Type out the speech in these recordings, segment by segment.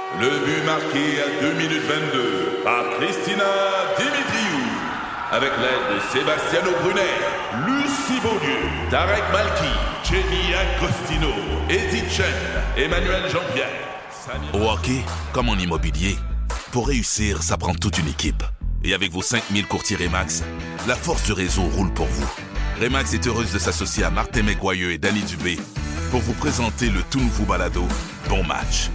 Le but marqué à 2 minutes 22 par Christina Dimitriou. Avec l'aide de Sebastiano Brunet, Lucie Beaulieu, Tarek Malki, Jenny Agostino, Eddie Chen, Emmanuel Jean-Pierre. Au hockey, comme en immobilier, pour réussir, ça prend toute une équipe. Et avec vos 5000 courtiers Remax, la force du réseau roule pour vous. Remax est heureuse de s'associer à Martin McGuire et Danny Dubé pour vous présenter le tout nouveau balado Bon Match.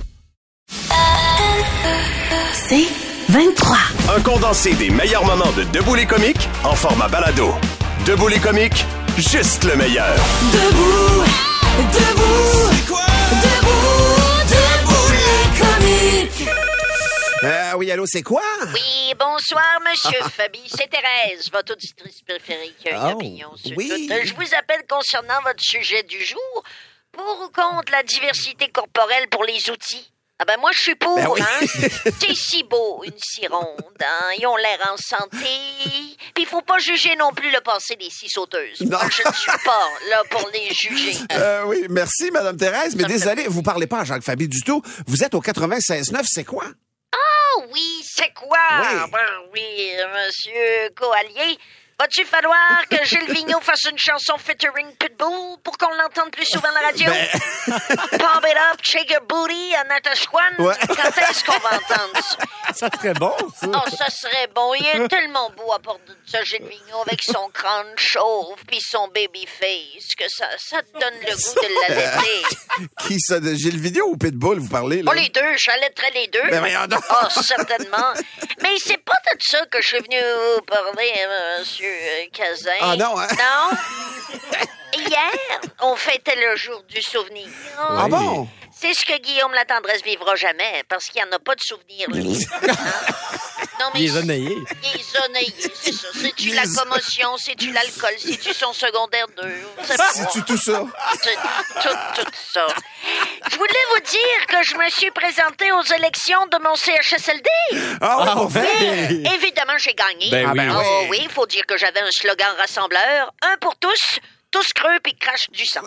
C'est 23. Un condensé des meilleurs moments de Debout les comiques en format balado. Debout les comiques, juste le meilleur. Debout, debout, c'est quoi? Debout les comiques. Oui, allô, c'est quoi? Oui, bonsoir, Monsieur Fabi. C'est Thérèse, votre auditrice préférée qui a une opinion sur oui. tout. Je vous appelle concernant votre sujet du jour. Pour ou contre la diversité corporelle pour les outils? Ah ben moi, je suis pour, oui. hein? C'est si beau, une si ronde, hein? Ils ont l'air en santé. Puis il faut pas juger non plus le passé des six sauteuses. Non. Moi, je ne suis pas là pour les juger. Oui, merci, Madame Thérèse, mais Ça me désolé, vous parlez pas à Jacques Fabi du tout. Vous êtes au 96.9, c'est quoi? Ah oui, c'est quoi? Oui. Oui, Monsieur Coallier. Va-tu falloir que Gilles Vigneault fasse une chanson featuring Pitbull pour qu'on l'entende plus souvent à la radio? Pump it up, shake your booty à Natashquan. Ouais. Quand est-ce qu'on va entendre ça? Ça serait bon, ça. Oh, ça serait bon. Il est tellement beau à part de ça, Gilles Vigneault, avec son crâne chauve puis son baby face, que ça te donne le goût de l'allaiter. Qui ça, de Gilles Vidéo ou Pitbull, vous parlez, là? Pas les deux, j'allaiterais les deux. Ben voyons donc. Oh, certainement. Mais c'est pas de ça que je suis venu vous parler, Monsieur Cazin. Ah non, hein? Non? Hier, on fêtait le jour du souvenir. Ah bon? C'est ce que Guillaume la tendresse vivra jamais, parce qu'il n'y en a pas de souvenir, lui. Hein? Non, mais Il est onnayé. Il est onnayé, c'est ça. C'est-tu la commotion, c'est-tu l'alcool, c'est-tu son secondaire 2? C'est-tu tout ça? C'est tout ça. Je voulais vous dire que je me suis présentée aux élections de mon CHSLD. Ah Ah, ouais. Évidemment, j'ai gagné. Ben oui. ben Oh oui. oui, il faut dire que j'avais un slogan rassembleur. Un pour tous creux puis crache du sang.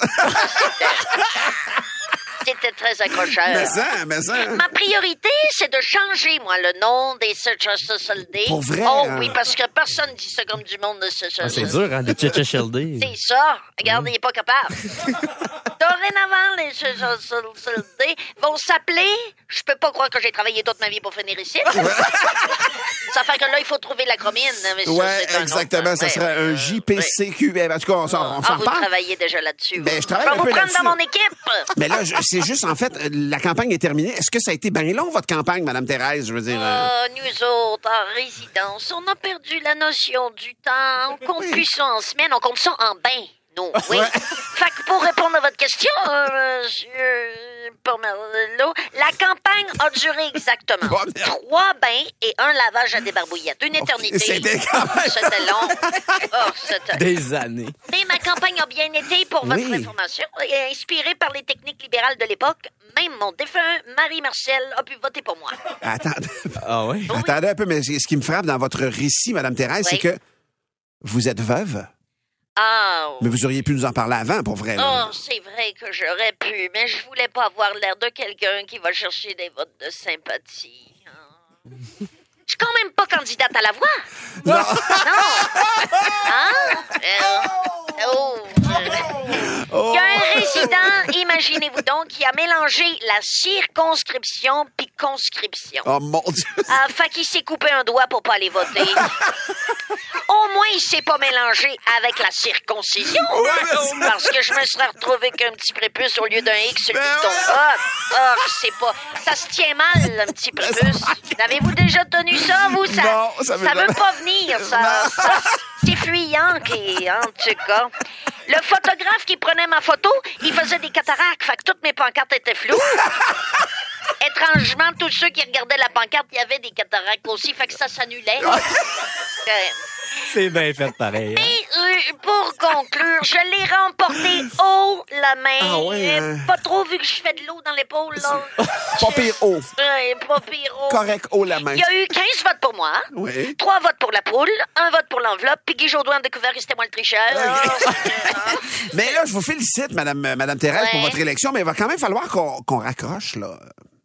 C'était très accrocheur. Mais ça. Ma priorité, c'est de changer, moi, le nom des CHSLD. Pour vrai, Oh hein? oui, parce que personne dit ça comme du monde de CHSLD. Ah, c'est dur, hein, de CHSLD. C'est ça. Regarde, il n'est pas capable. Dorénavant, les CHSLD vont s'appeler... Je peux pas croire que j'ai travaillé toute ma vie pour finir ici. Ça fait que là, il faut trouver l'acronyme. Mais ça, Ouais, c'est un exactement. autre. Ça Ouais, serait un ouais. JPCQM. En tout cas, on s'en Ah, vous reparle. travaillez déjà là-dessus. Ben, vous. je travaille vais un vous peu prendre là-dessus. dans mon équipe. Mais là, c'est juste, en fait, la campagne est terminée. Est-ce que ça a été bien long, votre campagne, Madame Thérèse? Je veux dire... Nous autres, en résidence, on a perdu la notion du temps. On compte plus ça en semaine, on compte ça en bain. Non, oui. Fait que pour répondre à votre question, monsieur Pomerleau, la campagne a duré exactement Oh, merde. 3 bains et un lavage à débarbouillette. Une éternité. C'était quand même- C'était long. Oh, c'était... Des années. Mais ma campagne a bien été, pour votre Oui. information, et inspirée par les techniques libérales de l'époque. Même mon défunt Marie-Marcel a pu voter pour moi. Attendez. Ah ouais? Attendez un peu, mais ce qui me frappe dans votre récit, Madame Thérèse, Oui. c'est que vous êtes veuve, Ah, mais vous auriez pu nous en parler avant, pour vrai. là. oh, c'est vrai que j'aurais pu, mais je voulais pas avoir l'air de quelqu'un qui va chercher des votes de sympathie. Je suis quand même pas candidate à la voix. Non. Il y a un résident, imaginez-vous donc, qui a mélangé la circonscription puis conscription. Oh mon Dieu. Ah, fait qu'il s'est coupé un doigt pour pas aller voter. Au moins, il s'est pas mélangé avec la circoncision. Parce que je me serais retrouvé qu'un petit prépuce au lieu d'un X sur le bidon. C'est pas... Ça se tient mal, un petit prépuce. Avez-vous déjà tenu ça, vous? Ça, Non, ça veut veut jamais- pas venir, ça. C'est fuyant, qui, en tout cas. Le photographe qui prenait ma photo, il faisait des cataractes, fait que toutes mes pancartes étaient floues. Étrangement, tous ceux qui regardaient la pancarte, il y avait des cataractes aussi, fait que ça s'annulait. C'est bien fait pareil. Hein? Et pour conclure, je l'ai remporté haut la main. Ah ouais, hein. Pas trop vu que je fais de l'eau dans l'épaule, là. Pas pire haut. Ouais, pas pire haut. Correct, haut la main. Il y a eu 15 votes pour moi. Oui. 3 votes pour la poule, 1 vote pour l'enveloppe, puis Guy Jodoin a découvert que c'était moi le tricheur. Mais là, je vous félicite, Madame Thérèse, Ouais. pour votre élection, mais il va quand même falloir qu'on raccroche, là.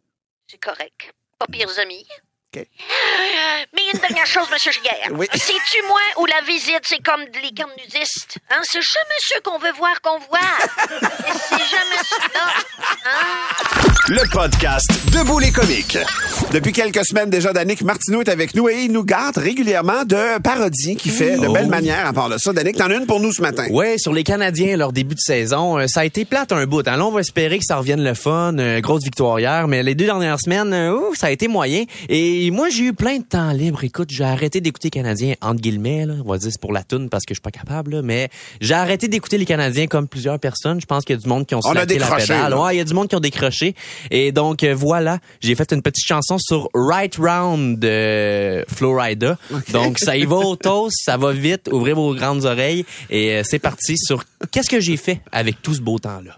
C'est correct. Pas pires amis. OK. Mais une dernière chose, M. Giguère. Oui. C'est-tu moi ou la visite, c'est comme les cartes nudistes? Hein? C'est jamais ceux qu'on veut voir qu'on voit. Et c'est jamais ceux-là. Hein? Le podcast Debout les comiques. Depuis quelques semaines déjà, Danick Martineau est avec nous et il nous gâte régulièrement de parodies qu'il fait de belle manière. À part de ça, Danick, t'en as une pour nous ce matin. Ouais, sur les Canadiens, leur début de saison, ça a été plate un bout. Hein. Là, on va espérer que ça revienne le fun, grosse victoire hier, mais les 2 dernières semaines, ça a été moyen. Et moi, j'ai eu plein de temps libre. Écoute, j'ai arrêté d'écouter les Canadiens, entre guillemets, là. On va dire c'est pour la toune parce que je suis pas capable, là, mais j'ai arrêté d'écouter les Canadiens comme plusieurs personnes. Je pense qu'il y a du monde qui ont slacké la pédale. Ouais, il y a du monde qui ont décroché. Et donc, voilà, j'ai fait une petite chanson sur Right Round de Flo Rida. Okay. Donc, ça y va au toast, ça va vite, ouvrez vos grandes oreilles et c'est parti sur qu'est-ce que j'ai fait avec tout ce beau temps-là.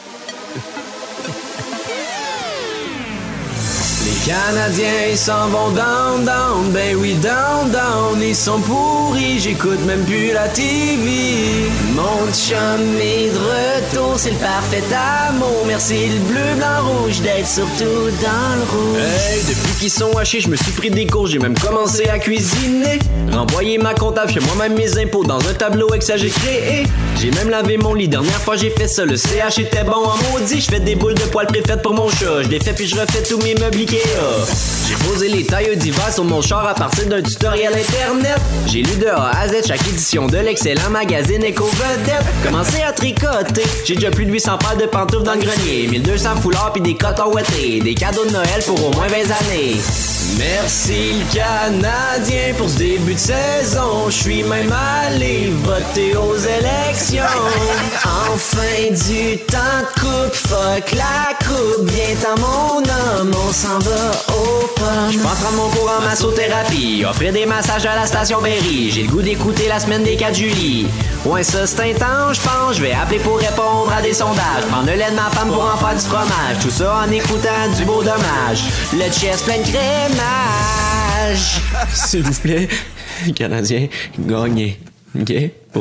Les Canadiens, ils s'en vont down, down, ben oui, down, down, ils sont pourris, j'écoute même plus la TV. Mon chum est de retour, c'est le parfait amour, merci le bleu, blanc, rouge, d'être surtout dans le rouge. Hey, depuis qu'ils sont hachés, je me suis pris des cours, j'ai même commencé à cuisiner. Renvoyer ma comptable, chez moi-même mes impôts, dans un tableau Excel j'ai créé. J'ai même lavé mon lit, dernière fois j'ai fait ça, le CH était bon en maudit, je fais des boules de poils préfaites pour mon chat, je les fais puis je refais tous mes meubles Ikea. J'ai posé les tailles d'hiver sur mon char à partir d'un tutoriel internet. J'ai lu de A à Z chaque édition de l'excellent magazine Éco-Vedette. Commencé à tricoter, j'ai déjà plus de 800 paires de pantoufles dans le grenier, 1200 foulards pis des cotons ouettés, des cadeaux de Noël pour au moins 20 années. Merci le Canadien pour ce début de saison, je suis même allé voter aux élections. Enfin du temps de coupe, fuck la coupe, viens à mon homme, on s'en va au fun. Je pense prendre mon cours en massothérapie, offrir des massages à la station Berry. J'ai le goût d'écouter la semaine des 4 juillet. Ouais, ça c'est intense, je pense. Je vais appeler pour répondre à des sondages. Prendre le lait de ma femme pour en faire du fromage. Tout ça en écoutant du beau dommage. Le chest plein de crémage. S'il vous plaît, Canadien, gagnez. OK?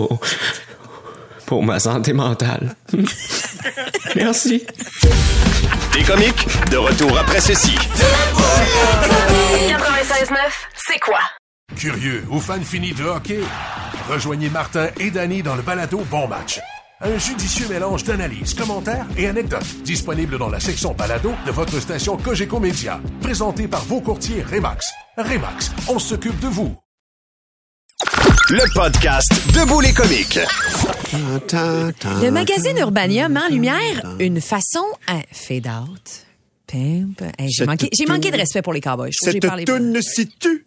Pour ma santé mentale. Merci. Des comiques, de retour après ceci. 96.9, c'est quoi? Curieux ou fan fini de hockey? Rejoignez Martin et Danny dans le balado Bon Match. Un judicieux mélange d'analyses, commentaires et anecdotes. Disponible dans la section balado de votre station Cogeco Média. Présenté par vos courtiers Remax. Remax, on s'occupe de vous. Le podcast Debout les comiques. Le magazine Urbania met en lumière une façon à fade out. Pimp. Hey, j'ai manqué de respect pour les cowboys. Cette toune si-tu.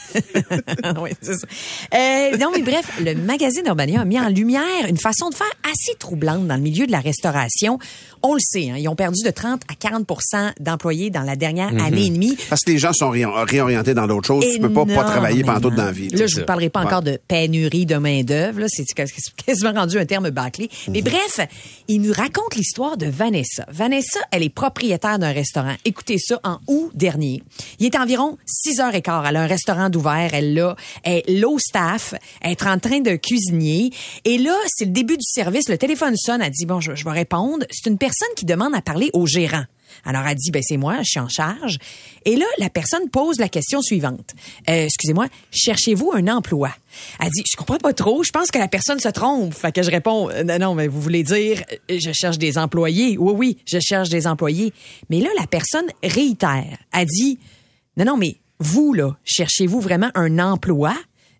Oui, c'est ça. Non, mais bref, le magazine Urbania a mis en lumière une façon de faire assez troublante dans le milieu de la restauration. On le sait, hein, ils ont perdu de 30 à 40% d'employés dans la dernière année et demie. Parce que les gens sont réorientés dans d'autres choses. Tu peux pas travailler pendant toute dans la vie. Là, je vous parlerai pas encore de pénurie de main-d'œuvre. Là, c'est quasiment rendu un terme bâclé. Mais bref, il nous raconte l'histoire de Vanessa. Vanessa, elle est propriétaire d'un restaurant. Écoutez ça, en août dernier. Il est environ 6h15. Elle a un restaurant d'ouvert. Elle est low staff. Elle est en train de cuisiner. Et là, c'est le début du service. Le téléphone sonne. Elle dit, bon, je vais répondre. C'est une personne qui demande à parler au gérant. Alors, elle dit, c'est moi, je suis en charge. Et là, la personne pose la question suivante. Excusez-moi, cherchez-vous un emploi? Elle dit, je comprends pas trop, je pense que la personne se trompe. Fait que je réponds, non, mais vous voulez dire, je cherche des employés. Oui, je cherche des employés. Mais là, la personne réitère. Elle dit, non, mais vous, là, cherchez-vous vraiment un emploi?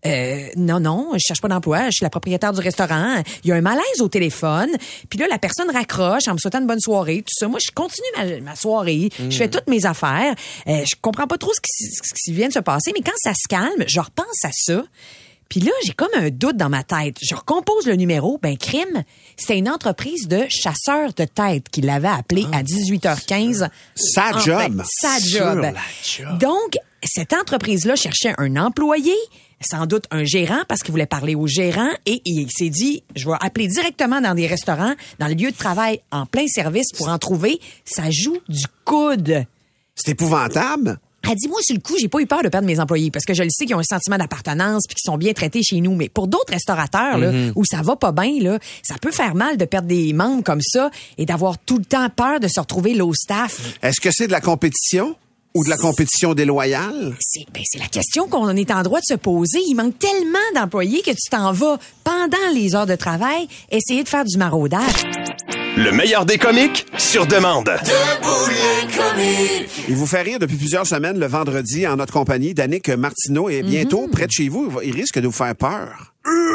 Non, je cherche pas d'emploi, je suis la propriétaire du restaurant. Il y a un malaise au téléphone. Puis là, la personne raccroche en me souhaitant une bonne soirée, tout ça. Moi, je continue ma soirée. Je fais toutes mes affaires. Je comprends pas trop ce qui vient de se passer, mais quand ça se calme, je repense à ça. Puis là, j'ai comme un doute dans ma tête. Je recompose le numéro. Crime, c'était une entreprise de chasseurs de tête qui l'avait appelé à 18h15. Sa job. Sa job. Donc, cette entreprise-là cherchait un employé, sans doute un gérant, parce qu'il voulait parler au gérant, et il s'est dit, je vais appeler directement dans des restaurants, dans les lieux de travail, en plein service pour en trouver. Ça joue du coude. C'est épouvantable. Elle dit, moi, sur le coup, j'ai pas eu peur de perdre mes employés parce que je le sais qu'ils ont un sentiment d'appartenance puis qu'ils sont bien traités chez nous. Mais pour d'autres restaurateurs, là, où ça va pas bien, là, ça peut faire mal de perdre des membres comme ça et d'avoir tout le temps peur de se retrouver low staff. Est-ce que c'est de la compétition? Ou de la compétition déloyale? C'est la question qu'on est en droit de se poser. Il manque tellement d'employés que tu t'en vas, pendant les heures de travail, essayer de faire du maraudage. Le meilleur des comiques, sur demande. Debout les comiques. Il vous fait rire depuis plusieurs semaines le vendredi en notre compagnie. Danick Martineau est bientôt près de chez vous. Il risque de vous faire peur.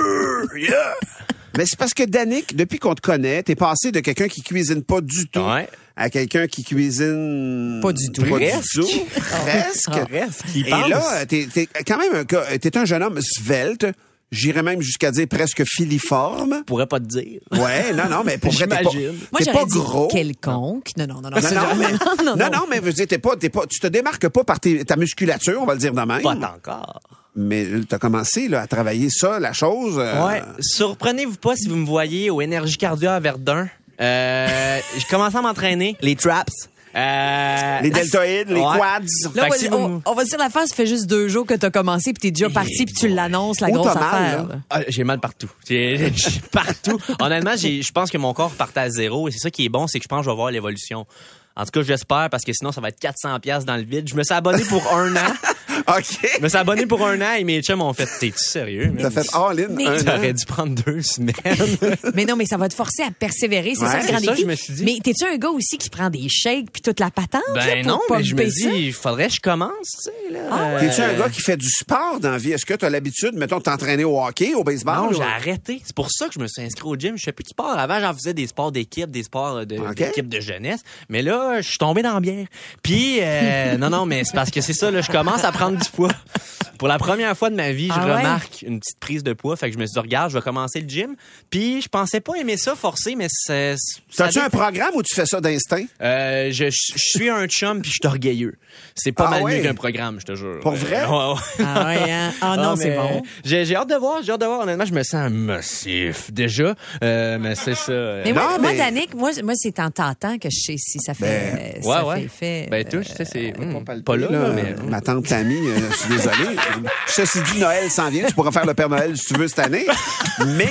Mais c'est parce que Danick, depuis qu'on te connaît, t'es passé de quelqu'un qui cuisine pas du tout à quelqu'un qui cuisine... Pas du tout. Presque. Il Et pense. là, t'es quand même t'es un jeune homme svelte. J'irais même jusqu'à dire presque filiforme. Je pourrais pas te dire. Ouais, non, mais pour vrai, t'es pas, J'imagine. Moi, t'es j'aurais pas dit gros. quelconque. Non. Non, mais je veux dire, tu te démarques pas par ta musculature, on va le dire de même. Pas encore. Mais t'as commencé là, à travailler ça, la chose. Ouais. Surprenez-vous pas si vous me voyez au Énergie Cardio à Verdun. J'ai commencé à m'entraîner. Les traps. Les deltoïdes, les quads. Là, Fait que si vous- on va dire la face, ça fait juste 2 jours que t'as commencé puis t'es déjà parti puis tu l'annonces, la Où grosse t'as mal, affaire. là? là. Ah, j'ai mal partout. J'ai partout. Honnêtement, je pense que mon corps partait à zéro et c'est ça qui est bon, c'est que je pense que je vais voir l'évolution. En tout cas, j'espère parce que sinon, ça va être 400$ dans le vide. Je me suis abonné pour 1 an. OK. Je me suis abonné pour 1 an et mes chums m'ont fait « T'es-tu sérieux? » T'as fait all-in Mais- un an. T'aurais dû prendre 2 semaines. Mais non, mais ça va te forcer à persévérer, c'est Ouais, ça le c'est grand ça, défi. je me suis dit. Mais t'es-tu un gars aussi qui prend des shakes puis toute la patente? là, Ben pour non, mais je me pumper ça? dis, il faudrait que je commence, tu sais, là. T'es-tu un gars qui fait du sport dans la vie? Est-ce que t'as l'habitude, mettons, de t'entraîner au hockey, au baseball? Non, ou- j'ai arrêté. C'est pour ça que je me suis inscrit au gym. Je fais plus de sport. Avant, j'en faisais des sports d'équipe, des sports d'équipe de jeunesse. Mais là, je suis tombé dans la bière. Puis, non, mais c'est parce que c'est ça, là, je commence à prendre du poids. Pour la première fois de ma vie, je Ah ouais? remarque une petite prise de poids. Fait que je me suis dit, regarde, je vais commencer le gym. Puis, je pensais pas aimer ça forcer, mais c'est... T'as-tu un programme ou tu fais ça d'instinct? Je suis un chum puis je suis orgueilleux. C'est pas Ah mal ouais? mieux qu'un programme, je te jure. Pour vrai? Ouais. Ah ouais, hein? Ah non, c'est mais bon. J'ai hâte de voir. Honnêtement, je me sens massif déjà. Mais c'est ça. Mais moi, mais- Danick, moi c'est en tentant que je sais si ça fait... fait Ben, toi, je sais, c'est Pas pas là, là, mais... ma tante Tammy, je suis désolé. Ceci dit, Noël s'en vient. Tu pourras faire le Père Noël si tu veux cette année. Mais,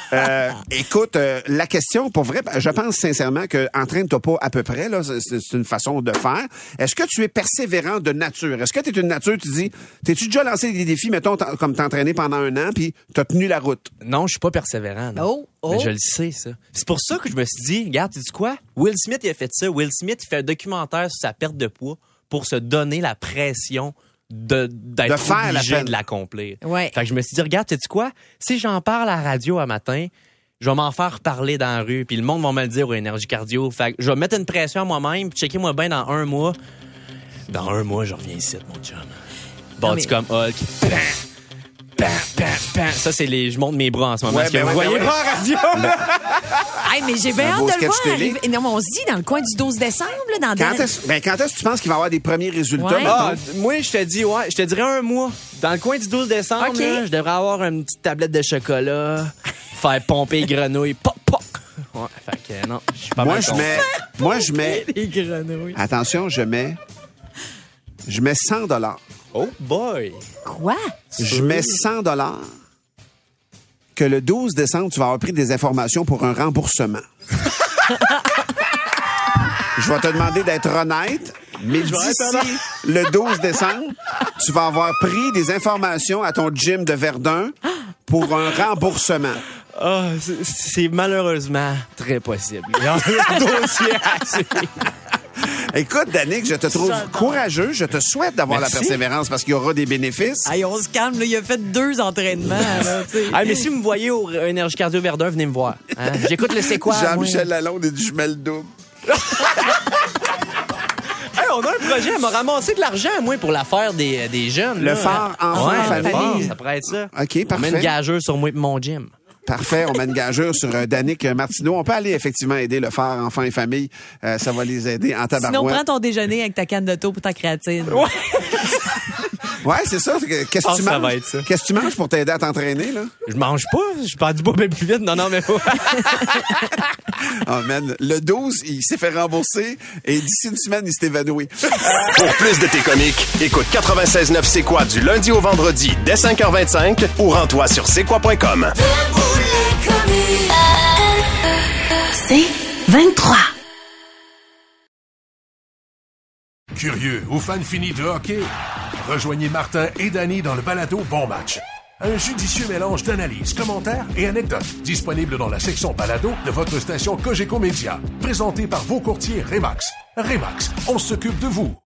écoute, la question, pour vrai, je pense sincèrement que entraîne-toi pas à peu près, là. C'est une façon de faire. Est-ce que tu es persévérant de nature? Est-ce que tu es une nature, tu dis, t'es-tu déjà lancé des défis, mettons, comme t'entraîner pendant 1 an, puis t'as tenu la route? Non, je suis pas persévérant. non. Oh. Mais je le sais, ça. C'est pour ça que je me suis dit, regarde, tu dis quoi? Will Smith, il a fait ça. Will Smith, il fait un documentaire sur sa perte de poids pour se donner la pression De d'être faire la obligé peine. de l'accomplir. Ouais. Fait que je me suis dit, regarde, tu sais quoi? Si j'en parle à la radio à matin, je vais m'en faire parler dans la rue, puis le monde va me le dire au Énergie Cardio. Fait que je vais mettre une pression à moi-même, puis checker-moi bien dans 1 mois. Dans 1 mois, je reviens ici, mon chum. Bâti comme Hulk. Bam, bam, bam. Ça, c'est je monte mes bras en ce moment. Ouais, Parce que ben vous ouais, voyez ben pas en radio. Hey, mais j'ai bien Un beau hâte de le sketch voir télé. arriver. Non, mais on se dit dans le coin du 12 décembre, là, dans Quand est-ce que tu penses qu'il va y avoir des premiers résultats? Ouais. mettons? Ah, moi, je te dirais 1 mois. Dans le coin du 12 décembre, OK. là, je devrais avoir une petite tablette de chocolat, faire pomper les grenouilles. Pop, pop. Ouais, fait que non, je suis pas Moi, mal je mets, les grenouilles. attention, je mets 100 $. Oh boy. Quoi? Je mets 100 $ que le 12 décembre, tu vas avoir pris des informations pour un remboursement. Je vais te demander d'être honnête, mais d'ici le 12 décembre, tu vas avoir pris des informations à ton gym de Verdun pour un remboursement. Ah, c'est malheureusement très possible. Il y a un dossier à suivre. Écoute, Danick, je te trouve courageux. Je te souhaite d'avoir la Merci. persévérance parce qu'il y aura des bénéfices. Hey, on se calme, là. Il a fait 2 entraînements, là, tu sais. Ah, mais si vous me voyez au Énergie Cardio Verdun, venez me voir. Hein? J'écoute le C'est quoi? Jean-Michel Lalonde et du jumelle double. Hey, on a un projet. Elle m'a ramassé de l'argent, moi, pour l'affaire des jeunes. Le là. phare enfant Ouais, famille. le phare, ça pourrait être ça. OK, On met parfait. une gageure sur moi et mon gym. Parfait, on met une gageure sur Danick Martineau. On peut aller effectivement aider le phare enfants et famille. Ça va les aider en Sinon, tabarouette. prends ton déjeuner avec ta canne de taux pour ta créatine. Ouais, c'est ça. Qu'est-ce que tu ça manges? va être ça. Qu'est-ce que tu manges pour t'aider à t'entraîner, là? Je mange pas. Je perds du poids bien plus vite. Non, mais pas. Oh, man. Le 12, il s'est fait rembourser et d'ici une semaine, il s'est évanoui. Pour plus de tes comiques, écoute 96.9 C'est quoi du lundi au vendredi dès 5h25 ou rends-toi sur c'est quoi.com. C'est 23. Curieux ou fan fini de hockey? Rejoignez Martin et Danny dans le balado Bon Match. Un judicieux mélange d'analyses, commentaires et anecdotes. Disponible dans la section balado de votre station Cogeco Média. Présenté par vos courtiers Remax. Remax, on s'occupe de vous.